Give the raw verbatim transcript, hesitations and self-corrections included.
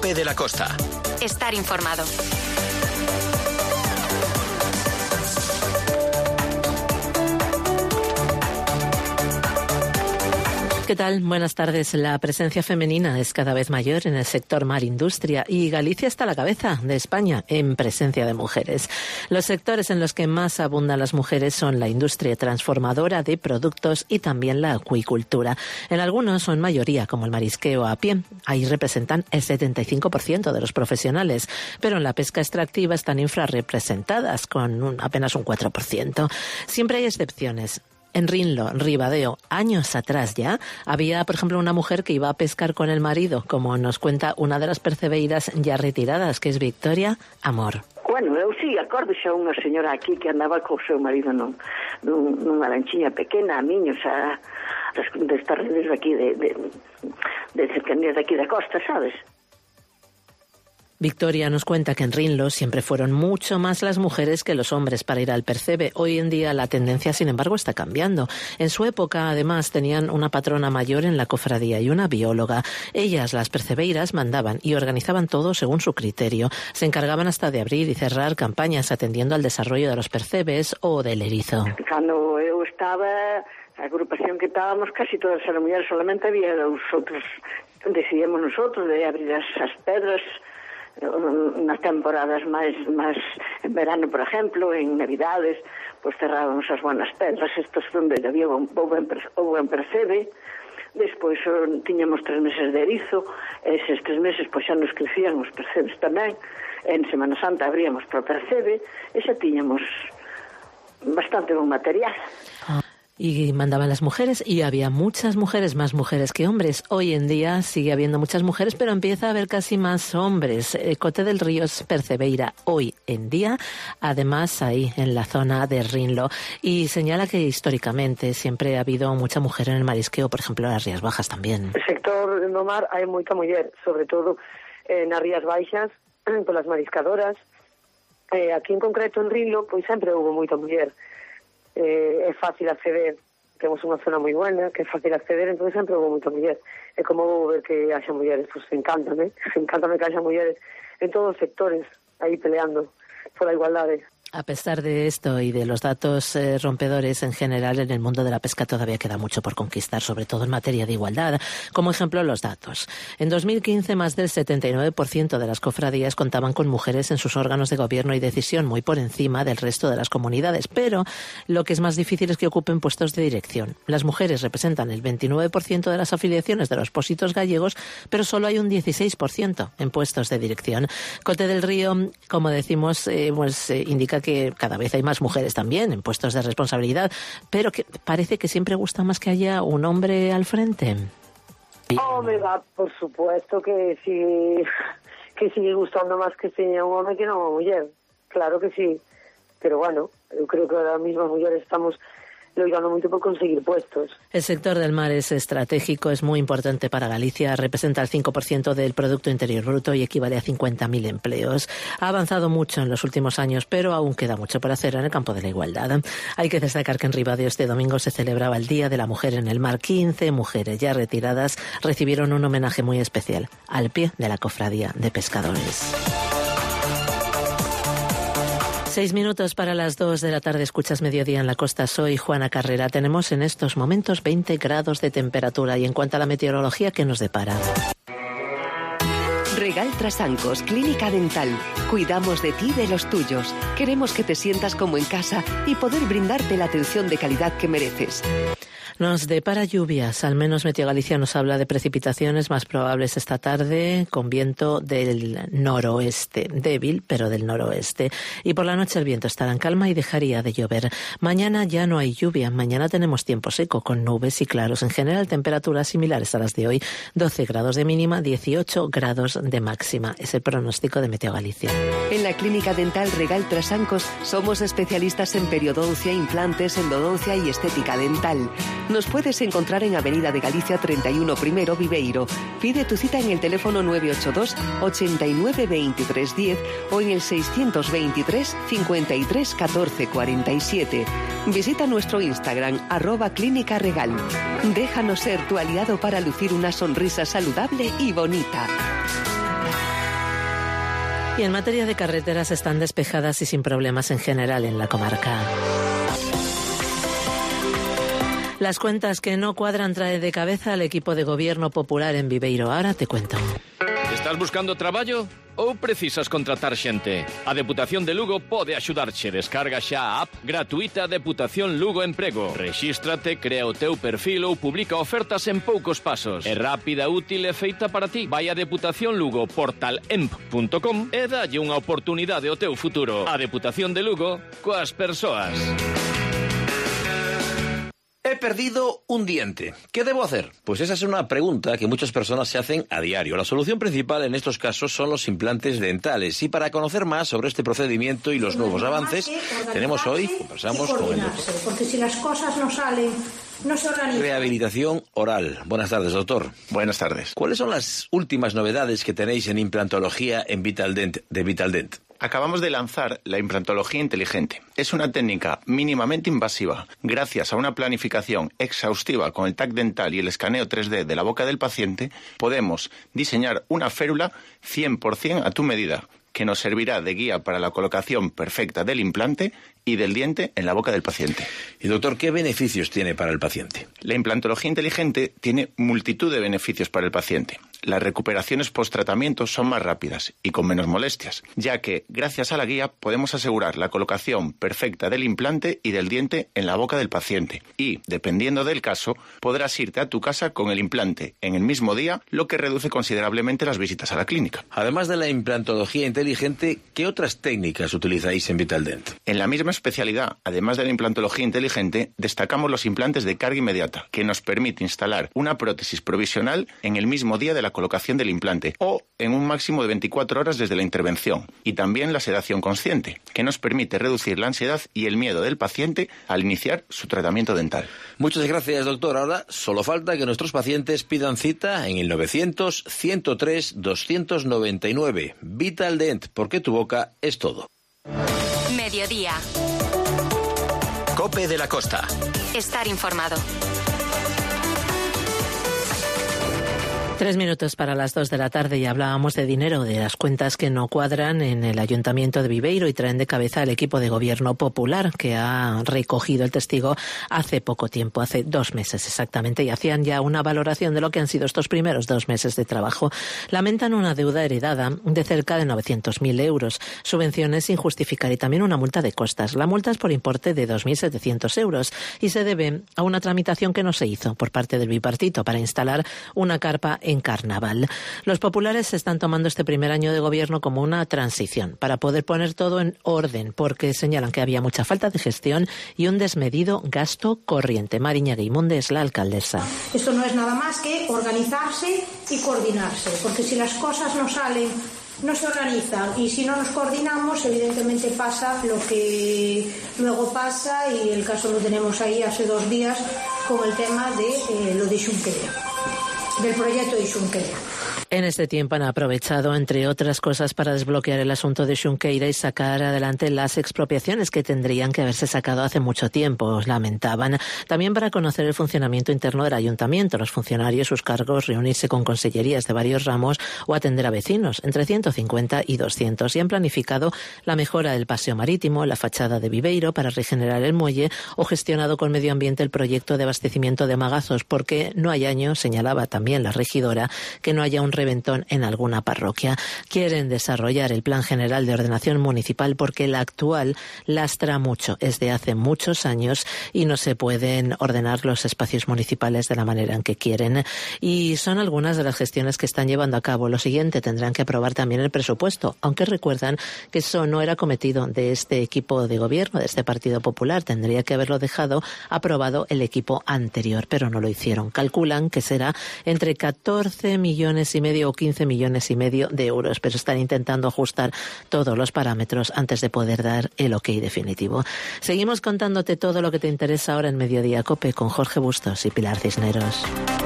Lope de la Costa. Estar informado. ¿Qué tal? Buenas tardes. La presencia femenina es cada vez mayor en el sector mar-industria y Galicia está a la cabeza de España en presencia de mujeres. Los sectores en los que más abundan las mujeres son la industria transformadora de productos y también la acuicultura. En algunos son mayoría, como el marisqueo a pie. Ahí representan el setenta y cinco por ciento de los profesionales, pero en la pesca extractiva están infrarrepresentadas, con un, apenas un cuatro por ciento. Siempre hay excepciones. En Rinlo, Ribadeo, años atrás ya, había, por ejemplo, una mujer que iba a pescar con el marido, como nos cuenta una de las percebeiras ya retiradas, que es Victoria Amor. Bueno, eu sí, acordo xa unha señora aquí que andaba co seu marido nun, nun, nunha lanchiña pequena, a miños, a, de estar desde aquí, de, de, de cercanías de aquí da costa, sabes? Victoria nos cuenta que en Rinlo siempre fueron mucho más las mujeres que los hombres para ir al percebe. Hoy en día la tendencia, sin embargo, está cambiando. En su época, además, tenían una patrona mayor en la cofradía y una bióloga. Ellas, las percebeiras, mandaban y organizaban todo según su criterio. Se encargaban hasta de abrir y cerrar campañas atendiendo al desarrollo de los percebes o del erizo. Cando eu estaba, a agrupación que estábamos, casi todas eran mulleres, solamente había os outros, decidíamos nosotros de abrir as, as pedras nas temporadas máis, máis en verano, por exemplo, en Navidades, pois cerrábamos as buenas pedras, estos onde había un buen percebe. Despois tiñamos tres meses de erizo, eses tres meses pois xa nos crecían os percebes tamén. En Semana Santa abríamos para o percebe e xa tiñamos bastante bon material. Y mandaban las mujeres y había muchas mujeres, más mujeres que hombres. Hoy en día sigue habiendo muchas mujeres, pero empieza a haber casi más hombres. Cote del Río es percebeira hoy en día, además ahí en la zona de Rinlo. Y señala que históricamente siempre ha habido mucha mujer en el marisqueo, por ejemplo en las Rías Bajas también. El sector do mar hai moita muller, sobre todo eh, nas Rías Baixas, polas mariscadoras. Eh, aquí en concreto en Rinlo, pois sempre houve moita muller. Eh, é fácil acceder, temos unha zona moi buena, que é fácil acceder, entón sempre houve moita muller. É como vou ver que haxa mulleres, pois pues, encántame, encántame que haxa mulleres en todos os sectores, aí peleando por a igualdade. A pesar de esto y de los datos eh, rompedores en general, en el mundo de la pesca todavía queda mucho por conquistar, sobre todo en materia de igualdad. Como ejemplo, los datos. En dos mil quince, más del setenta y nueve por ciento de las cofradías contaban con mujeres en sus órganos de gobierno y decisión, muy por encima del resto de las comunidades. Pero lo que es más difícil es que ocupen puestos de dirección. Las mujeres representan el veintinueve por ciento de las afiliaciones de los pósitos gallegos, pero solo hay un dieciséis por ciento en puestos de dirección. Cote del Río, como decimos, eh, pues eh, indica que cada vez hay más mujeres también en puestos de responsabilidad, pero que parece que siempre gusta más que haya un hombre al frente. Oh, me va, por supuesto que sí, que sigue gustando más que sea un hombre que no una mujer, claro que sí, pero bueno, yo creo que ahora mismo las mujeres estamos loitando moito por conseguir puestos. El sector del mar es estratégico, es muy importante para Galicia, representa el cinco por ciento del Producto Interior Bruto y equivale a cincuenta mil empleos. Ha avanzado mucho en los últimos años, pero aún queda mucho por hacer en el campo de la igualdad. Hay que destacar que en Ribadeo este domingo se celebraba el Día de la Mujer en el Mar. quince mujeres ya retiradas recibieron un homenaje muy especial al pie de la Cofradía de Pescadores. Seis minutos para las dos de la tarde, escuchas Mediodía en la Costa. Soy Juana Carrera. Tenemos en estos momentos veinte grados de temperatura y en cuanto a la meteorología, ¿qué nos depara? Regal Trasancos, Clínica Dental. Cuidamos de ti y de los tuyos. Queremos que te sientas como en casa y poder brindarte la atención de calidad que mereces. Nos depara lluvias, al menos Meteo Galicia nos habla de precipitaciones más probables esta tarde, con viento del noroeste, débil, pero del noroeste. Y por la noche el viento estará en calma y dejaría de llover. Mañana ya no hay lluvia, mañana tenemos tiempo seco, con nubes y claros. En general, temperaturas similares a las de hoy, doce grados de mínima, dieciocho grados de máxima. Es el pronóstico de Meteo Galicia. En la Clínica Dental Regal Trasancos somos especialistas en periodoncia, implantes, endodoncia y estética dental. Nos puedes encontrar en Avenida de Galicia treinta y uno Primero, Viveiro. Pide tu cita en el teléfono nueve ocho dos, ochenta y nueve, veintitrés diez o en el seiscientos veintitrés, cincuenta y tres, catorce cuarenta y siete. Visita nuestro Instagram, arroba Clínica Regal. Déjanos ser tu aliado para lucir una sonrisa saludable y bonita. Y en materia de carreteras están despejadas y sin problemas en general en la comarca. Las cuentas que no cuadran trae de cabeza al equipo de gobierno popular en Viveiro. Ahora te cuento. Estás buscando traballo ou precisas contratar xente? A Deputación de Lugo pode axudarche. Descarga xa a app gratuita Deputación Lugo Emprego. Rexístrate, crea o teu perfil ou publica ofertas en poucos pasos. É rápida, útil e feita para ti. Vai a Deputación Lugo portal emp punto com e dalle unha oportunidade ao teu futuro. A Deputación de Lugo coas persoas. He perdido un diente. ¿Qué debo hacer? Pues esa es una pregunta que muchas personas se hacen a diario. La solución principal en estos casos son los implantes dentales. Y para conocer más sobre este procedimiento y los nuevos avances, tenemos hoy, conversamos con el doctor. Porque si las cosas no salen, no se organizan. Rehabilitación oral. Buenas tardes, doctor. Buenas tardes. ¿Cuáles son las últimas novedades que tenéis en implantología en Vitaldent, de Vitaldent? Acabamos de lanzar la implantología inteligente. Es una técnica mínimamente invasiva. Gracias a una planificación exhaustiva con el T A C dental y el escaneo tres D de la boca del paciente, podemos diseñar una férula cien por cien a tu medida, que nos servirá de guía para la colocación perfecta del implante y del diente en la boca del paciente. Y doctor, ¿qué beneficios tiene para el paciente? La implantología inteligente tiene multitud de beneficios para el paciente. Las recuperaciones post-tratamiento son más rápidas y con menos molestias, ya que, gracias a la guía, podemos asegurar la colocación perfecta del implante y del diente en la boca del paciente. Y, dependiendo del caso, podrás irte a tu casa con el implante en el mismo día, lo que reduce considerablemente las visitas a la clínica. Además de la implantología inteligente, ¿qué otras técnicas utilizáis en Vitaldent? En la misma especialidad, además de la implantología inteligente, destacamos los implantes de carga inmediata, que nos permite instalar una prótesis provisional en el mismo día de la colocación del implante o en un máximo de veinticuatro horas desde la intervención, y también la sedación consciente, que nos permite reducir la ansiedad y el miedo del paciente al iniciar su tratamiento dental. Muchas gracias, doctor. Ahora solo falta que nuestros pacientes pidan cita en el novecientos, ciento tres, doscientos noventa y nueve. Vitaldent, porque tu boca es todo. Mediodía. COPE de la Costa. Estar informado. Tres minutos para las dos de la tarde y hablábamos de dinero, de las cuentas que no cuadran en el Ayuntamiento de Viveiro y traen de cabeza al equipo de gobierno popular que ha recogido el testigo hace poco tiempo, hace dos meses exactamente, y hacían ya una valoración de lo que han sido estos primeros dos meses de trabajo. Lamentan una deuda heredada de cerca de novecientos mil euros, subvenciones sin justificar y también una multa de costas. La multa es por importe de dos mil setecientos euros y se debe a una tramitación que no se hizo por parte del bipartito para instalar una carpa en Carnaval. Los populares están tomando este primer año de gobierno como una transición para poder poner todo en orden, porque señalan que había mucha falta de gestión y un desmedido gasto corriente. Mariña Guimunde es la alcaldesa. Esto no es nada más que organizarse y coordinarse, porque si las cosas no salen, no se organizan, y si no nos coordinamos, evidentemente pasa lo que luego pasa, y el caso lo tenemos ahí hace dos días con el tema de eh, lo de Xunquera, del proyecto de Xunquera. En este tiempo han aprovechado, entre otras cosas, para desbloquear el asunto de Xunqueira y sacar adelante las expropiaciones que tendrían que haberse sacado hace mucho tiempo, lamentaban. También para conocer el funcionamiento interno del ayuntamiento, los funcionarios, sus cargos, reunirse con consellerías de varios ramos o atender a vecinos, entre ciento cincuenta y doscientos. Y han planificado la mejora del paseo marítimo, la fachada de Viveiro para regenerar el muelle, o gestionado con medio ambiente el proyecto de abastecimiento de Magazos, porque no hay año, señalaba también la regidora, que no haya un reventón en alguna parroquia. Quieren desarrollar el Plan General de Ordenación Municipal porque el actual lastra mucho, es de hace muchos años y no se pueden ordenar los espacios municipales de la manera en que quieren. Y son algunas de las gestiones que están llevando a cabo. Lo siguiente, tendrán que aprobar también el presupuesto, aunque recuerdan que eso no era cometido de este equipo de gobierno, de este Partido Popular. Tendría que haberlo dejado aprobado el equipo anterior, pero no lo hicieron. Calculan que será entre catorce millones y medio o quince millones y medio de euros, pero están intentando ajustar todos los parámetros antes de poder dar el ok definitivo. Seguimos contándote todo lo que te interesa ahora en Mediodía COPE con Jorge Bustos y Pilar Cisneros.